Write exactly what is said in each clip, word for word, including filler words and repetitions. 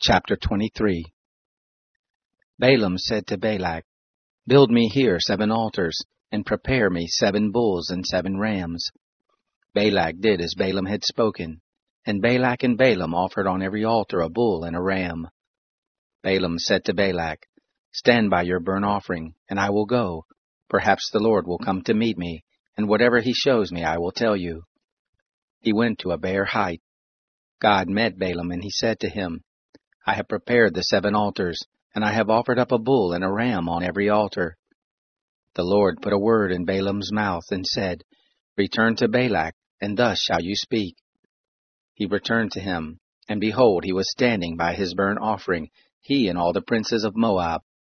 Chapter twenty-three. Balaam said to Balak, Build me here seven altars, and prepare me seven bulls and seven rams. Balak did as Balaam had spoken, and Balak and Balaam offered on every altar a bull and a ram. Balaam said to Balak, Stand by your burnt offering, and I will go. Perhaps the Lord will come to meet me, and whatever he shows me I will tell you. He went to a bare height. God met Balaam, and he said to him, I have prepared the seven altars, and I have offered up a bull and a ram on every altar. The Lord put a word in Balaam's mouth, and said, Return to Balak, and thus shall you speak. He returned to him, and behold, he was standing by his burnt offering, he and all the princes of Moab.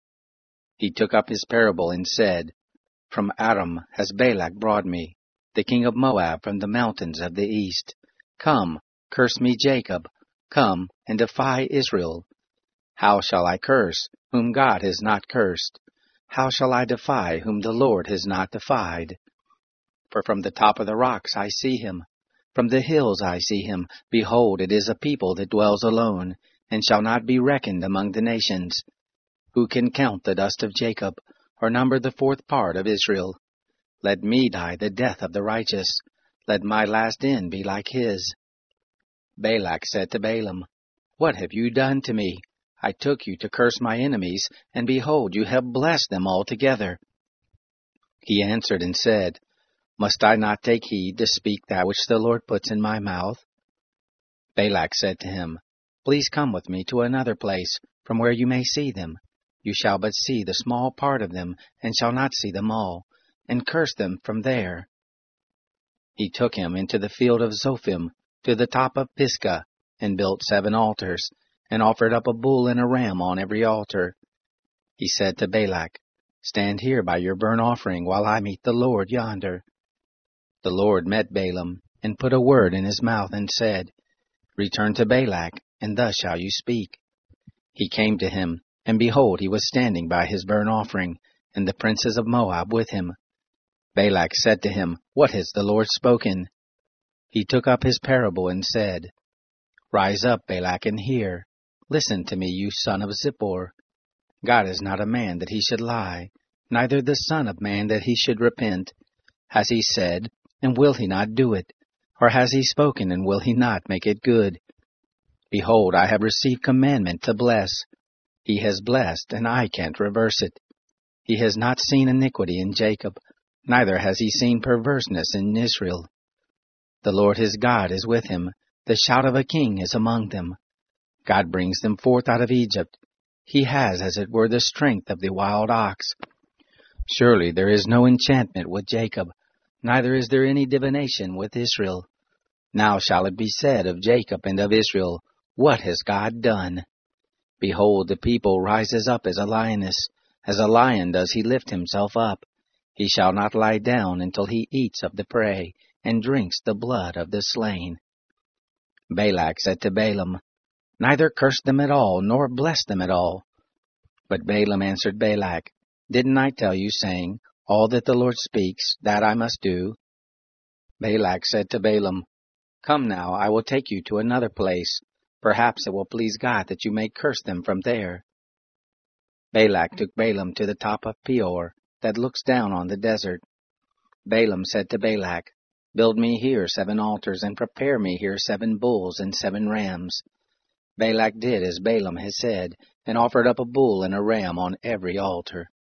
He took up his parable, and said, From Aram has Balak brought me, the king of Moab from the mountains of the east. Come, curse me Jacob, come, and defy Israel. How shall I curse, whom God has not cursed? How shall I defy, whom the Lord has not defied? For from the top of the rocks I see him, from the hills I see him. Behold, it is a people that dwells alone, and shall not be reckoned among the nations. Who can count the dust of Jacob, or number the fourth part of Israel? Let me die the death of the righteous, let my last end be like his. Balak said to Balaam, What have you done to me? I took you to curse my enemies, and behold, you have blessed them altogether. He answered and said, Must I not take heed to speak that which the Lord puts in my mouth? Balak said to him, Please come with me to another place, from where you may see them. You shall but see the small part of them, and shall not see them all, and curse them from there. He took him into the field of Zophim, to the top of Pisgah, and built seven altars, and offered up a bull and a ram on every altar. He said to Balak, Stand here by your burnt offering, while I meet the Lord yonder. The Lord met Balaam, and put a word in his mouth, and said, Return to Balak, and thus shall you speak. He came to him, and behold, he was standing by his burnt offering, and the princes of Moab with him. Balak said to him, What has the Lord spoken? He took up his parable, and said, Rise up, Balak, and hear. Listen to me, you son of Zippor. God is not a man that he should lie, neither the son of man that he should repent. Has he said, and will he not do it? Or has he spoken, and will he not make it good? Behold, I have received commandment to bless. He has blessed, and I can't reverse it. He has not seen iniquity in Jacob, neither has he seen perverseness in Israel. The Lord his God is with him, the shout of a king is among them. God brings them forth out of Egypt. He has, as it were, the strength of the wild ox. Surely there is no enchantment with Jacob, neither is there any divination with Israel. Now shall it be said of Jacob and of Israel, What has God done? Behold, the people rises up as a lioness, as a lion does he lift himself up. He shall not lie down until he eats of the prey, and drinks the blood of the slain. Balak said to Balaam, Neither curse them at all, nor bless them at all. But Balaam answered Balak, Didn't I tell you, saying, All that the Lord speaks, that I must do? Balak said to Balaam, Come now, I will take you to another place. Perhaps it will please God that you may curse them from there. Balak took Balaam to the top of Peor, that looks down on the desert. Balaam said to Balak, Build me here seven altars, and prepare me here seven bulls and seven rams. Balak did as Balaam had said, and offered up a bull and a ram on every altar.